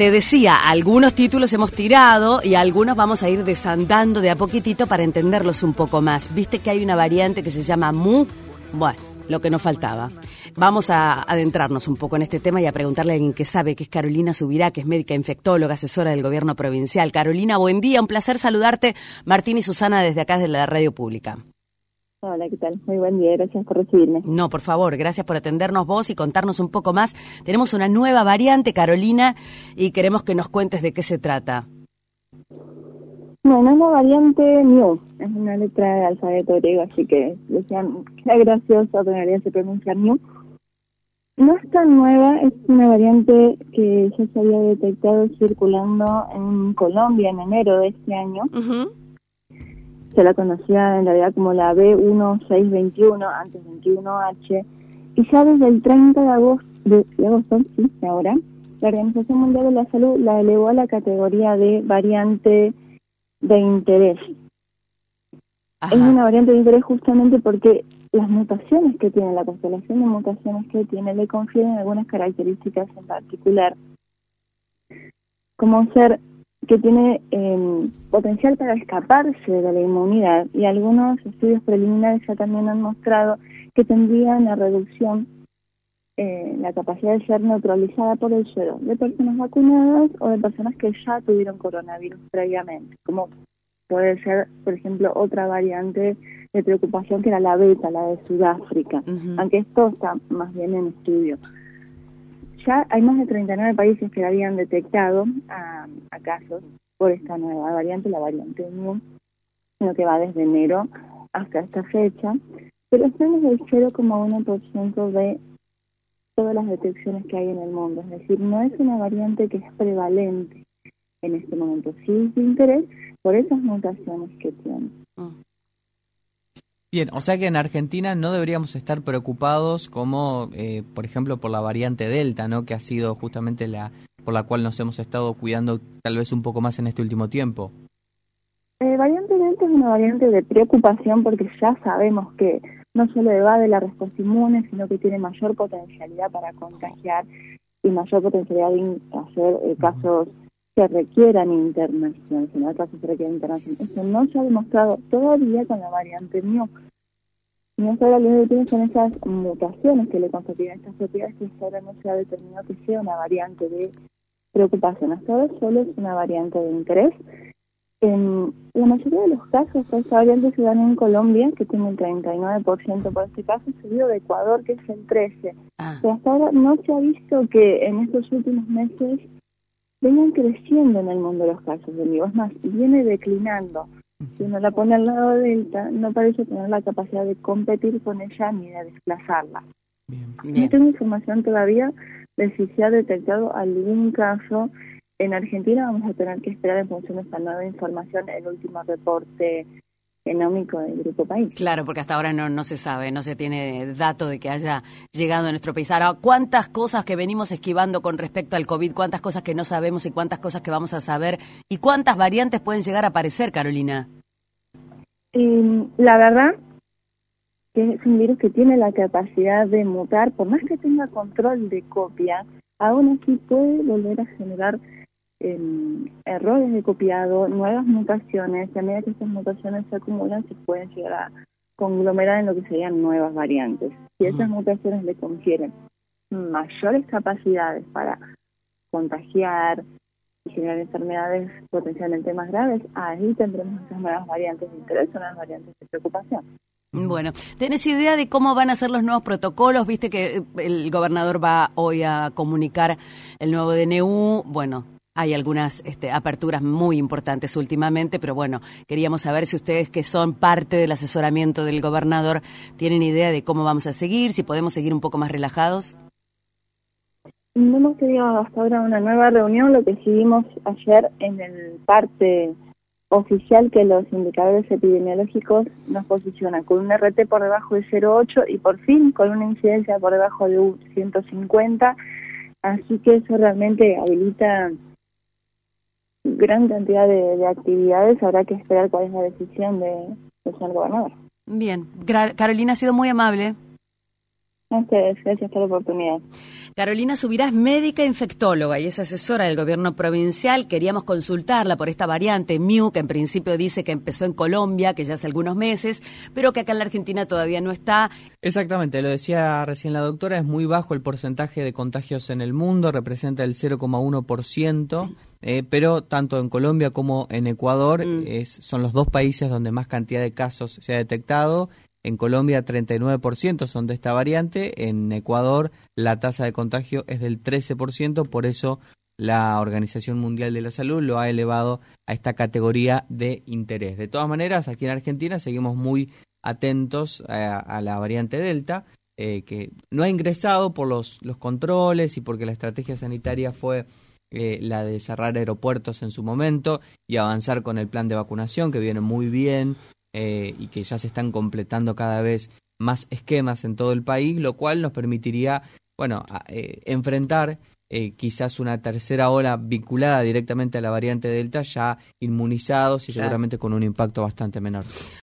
te decía, algunos títulos hemos tirado y algunos vamos a ir desandando de a poquitito para entenderlos un poco más. Viste que hay una variante que se llama Mu. Bueno, lo que nos faltaba. Vamos a adentrarnos un poco en este tema y a preguntarle a alguien que sabe, que es Carolina Subirá, que es médica infectóloga, asesora del gobierno provincial. Carolina, buen día, un placer saludarte. Martín y Susana desde acá, desde la radio pública. Hola, ¿qué tal? Muy buen día, gracias por recibirme. No, por favor, gracias por atendernos vos y contarnos un poco más. Tenemos una nueva variante, Carolina, y queremos que nos cuentes de qué se trata. Bueno, es la variante Mu, es una letra de alfabeto griego, así que decían que era gracioso, pero en realidad se pronuncia Mu. No es tan nueva, es una variante que ya se había detectado circulando en Colombia en enero de este año. Uh-huh. Se la conocía en realidad como la B1621, antes 21H, y ya desde el 30 de agosto, sí, ahora, la Organización Mundial de la Salud la elevó a la categoría de variante de interés. Ajá. Es una variante de interés justamente porque las mutaciones que tiene, la constelación de mutaciones que tiene, le confieren algunas características en particular, como ser que tiene potencial para escaparse de la inmunidad, y algunos estudios preliminares ya también han mostrado que tendrían la reducción, la capacidad de ser neutralizada por el suero de personas vacunadas o de personas que ya tuvieron coronavirus previamente, como puede ser, por ejemplo, otra variante de preocupación que era la beta, la de Sudáfrica, Uh-huh. aunque esto está más bien en estudio. Ya hay más de 39 países que habían detectado a casos por esta nueva variante, la variante Mu, lo que va desde enero hasta esta fecha, pero es menos del 0,1% de todas las detecciones que hay en el mundo. Es decir, no es una variante que es prevalente en este momento. Sí es de interés por esas mutaciones que tiene. Bien, o sea que en Argentina no deberíamos estar preocupados como, por ejemplo, por la variante Delta, ¿no? Que ha sido justamente la por la cual nos hemos estado cuidando tal vez un poco más en este último tiempo. Variante Delta es una variante de preocupación porque ya sabemos que no solo evade la respuesta inmune, sino que tiene mayor potencialidad para contagiar y mayor potencialidad de hacer casos que requieran internación. En el caso se requiere internación. Eso no se ha demostrado todavía con la variante Mu. No solo lo que tiene son esas mutaciones que le confieren estas propiedades, que hasta ahora no se ha determinado que sea una variante de preocupación. Hasta ahora solo es una variante de interés. En la mayoría de los casos, esta variante se da en Colombia, que tiene el 39% por este caso, seguido de Ecuador, que es el 13%. Pero hasta ahora no se ha visto que en estos últimos meses vengan creciendo en el mundo los casos de Mu. Es más, viene declinando. Si uno la pone al lado de Delta, no parece tener la capacidad de competir con ella ni de desplazarla. Bien. No tengo información todavía de si se ha detectado algún caso en Argentina. Vamos a tener que esperar en función de esta nueva información el último reporte genómico del Grupo País. Claro, porque hasta ahora no se sabe, no se tiene dato de que haya llegado a nuestro país. Ahora, ¿cuántas cosas que venimos esquivando con respecto al COVID, cuántas cosas que no sabemos y cuántas cosas que vamos a saber y cuántas variantes pueden llegar a aparecer, Carolina? La verdad que es un virus que tiene la capacidad de mutar, por más que tenga control de copia, aún así puede volver a generar errores de copiado, nuevas mutaciones, y a medida que estas mutaciones se acumulan se pueden llegar a conglomerar en lo que serían nuevas variantes. Si esas mutaciones le confieren mayores capacidades para contagiar y generar enfermedades potencialmente más graves, ahí tendremos esas nuevas variantes de interés, nuevas variantes de preocupación. Bueno, ¿tenés idea de cómo van a ser los nuevos protocolos? Viste que el gobernador va hoy a comunicar el nuevo DNU. Bueno, hay algunas aperturas muy importantes últimamente, pero bueno, queríamos saber si ustedes, que son parte del asesoramiento del gobernador, tienen idea de cómo vamos a seguir, si podemos seguir un poco más relajados. No hemos tenido hasta ahora una nueva reunión. Lo que decidimos ayer en el parte oficial, que los indicadores epidemiológicos nos posicionan con un RT por debajo de 0,8 y por fin con una incidencia por debajo de 150, así que eso realmente habilita gran cantidad de actividades. Habrá que esperar cuál es la decisión del señor gobernador. Bien, Carolina, ha sido muy amable. A ustedes, gracias por la oportunidad. Carolina Subirás, médica infectóloga y es asesora del gobierno provincial. Queríamos consultarla por esta variante Mu, que en principio dice que empezó en Colombia, que ya hace algunos meses, pero que acá en la Argentina todavía no está. Exactamente, lo decía recién la doctora, es muy bajo el porcentaje de contagios en el mundo, representa el 0,1%, pero tanto en Colombia como en Ecuador son los dos países donde más cantidad de casos se ha detectado. En Colombia 39% son de esta variante, en Ecuador la tasa de contagio es del 13%, por eso la Organización Mundial de la Salud lo ha elevado a esta categoría de interés. De todas maneras, aquí en Argentina seguimos muy atentos a la variante Delta, que no ha ingresado por los controles y porque la estrategia sanitaria fue la de cerrar aeropuertos en su momento y avanzar con el plan de vacunación, que viene muy bien. Y que ya se están completando cada vez más esquemas en todo el país, lo cual nos permitiría, enfrentar quizás una tercera ola vinculada directamente a la variante Delta, ya inmunizados y seguramente con un impacto bastante menor.